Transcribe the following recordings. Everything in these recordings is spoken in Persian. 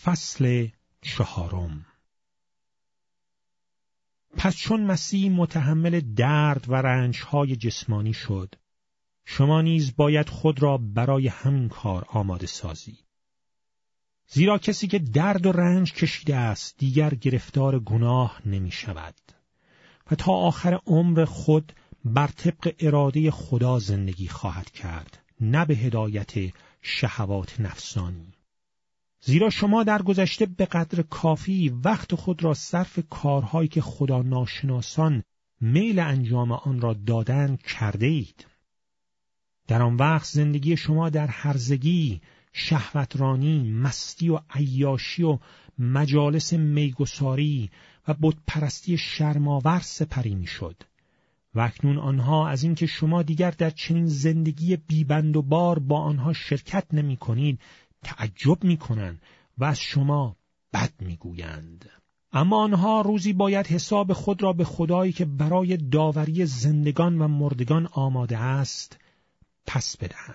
فصل 4. پس چون مسیح متحمل درد و رنج‌های جسمانی شد، شما نیز باید خود را برای همین کار آماده سازید. زیرا کسی که درد و رنج کشیده است دیگر گرفتار گناه نمی شود و تا آخر عمر خود بر طبق اراده خدا زندگی خواهد کرد، نه به هدایت شهوات نفسانی. زیرا شما در گذشته به قدر کافی وقت خود را صرف کارهایی که خدا ناشناسان میل انجام آن را دادند کرده اید. در آن وقت زندگی شما در هرزگی، شهوترانی، مستی و عیاشی و مجالس میگساری و بتپرستی شرم‌آور سپری می‌شد. و اکنون آنها از اینکه شما دیگر در چنین زندگی بیبند و بار با آنها شرکت نمی کنید تعجب می کنند و از شما بد می گویند. اما آنها روزی باید حساب خود را به خدایی که برای داوری زندگان و مردگان آماده است پس بدهند.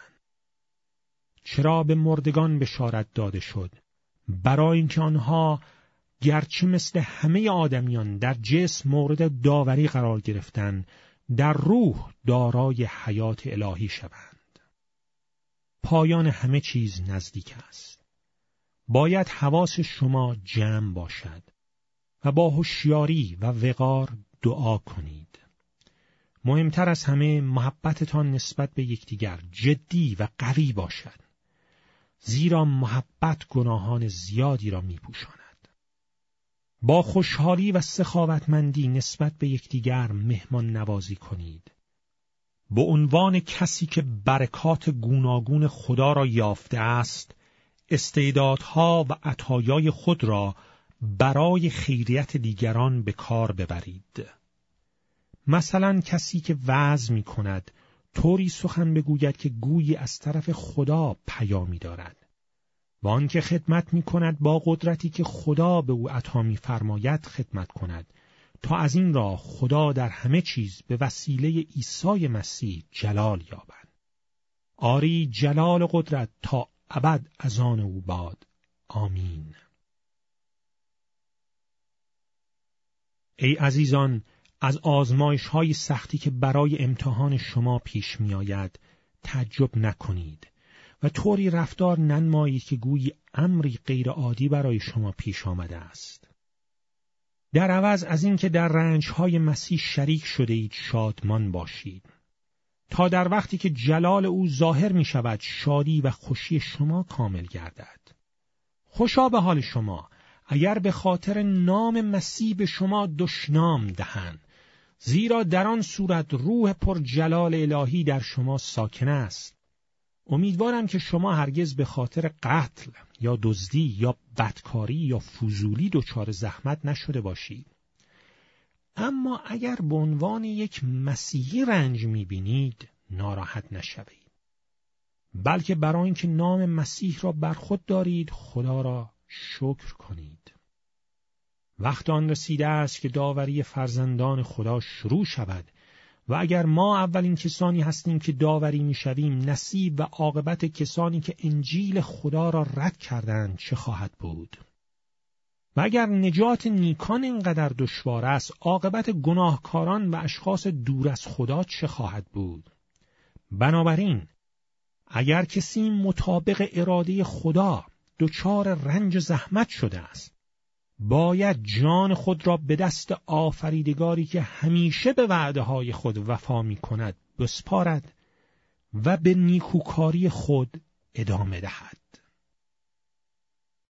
چرا به مردگان بشارت داده شد؟ برای اینکه آنها گرچه مثل همه آدمیان در جسم مورد داوری قرار گرفتند، در روح دارای حیات الهی شوند. پایان همه چیز نزدیک است. باید حواس شما جمع باشد و با هوشیاری و وقار دعا کنید. مهمتر از همه محبتتان نسبت به یکدیگر جدی و قوی باشد، زیرا محبت گناهان زیادی را می‌پوشاند. با خوشحالی و سخاوتمندی نسبت به یکدیگر مهمان نوازی کنید. به عنوان کسی که برکات گوناگون خدا را یافته است، استعدادها و عطایای خود را برای خیریت دیگران به کار ببرید. مثلا کسی که وعظ می کند، طوری سخن بگوید که گویی از طرف خدا پیامی دارد. و آن که خدمت می کند با قدرتی که خدا به او عطا می فرماید خدمت کند، تا از این راه خدا در همه چیز به وسیله عیسی مسیح جلال یابد. آری جلال و قدرت تا ابد از آن او باد. آمین. ای عزیزان، از آزمایش‌های سختی که برای امتحان شما پیش می آید تعجب نکنید و طوری رفتار ننمایید که گویی امری غیر عادی برای شما پیش آمده است. در عوض از اینکه در رنج‌های مسیح شریک شده اید شادمان باشید، تا در وقتی که جلال او ظاهر می شود شادی و خوشی شما کامل گردد. خوشا به حال شما اگر به خاطر نام مسیح به شما دشنام دهند، زیرا در آن صورت روح پر جلال الهی در شما ساکن است. امیدوارم که شما هرگز به خاطر قتل یا دزدی یا بدکاری یا فضولی دچار زحمت نشده باشید. اما اگر به عنوان یک مسیحی رنج می‌بینید ناراحت نشوید، بلکه برای اینکه نام مسیح را بر خود دارید خدا را شکر کنید. وقت آن رسیده است که داوری فرزندان خدا شروع شود و اگر ما اولین کسانی هستیم که داوری می‌شویم، نصیب و عاقبت کسانی که انجیل خدا را رد کردند چه خواهد بود؟ و اگر نجات نیکان اینقدر دشوار است، عاقبت گناهکاران و اشخاص دور از خدا چه خواهد بود؟ بنابراین اگر کسی مطابق اراده خدا دچار رنج و زحمت شده است، باید جان خود را به دست آفریدگاری که همیشه به وعده‌های خود وفا می‌کند بسپارد و به نیکوکاری خود ادامه دهد.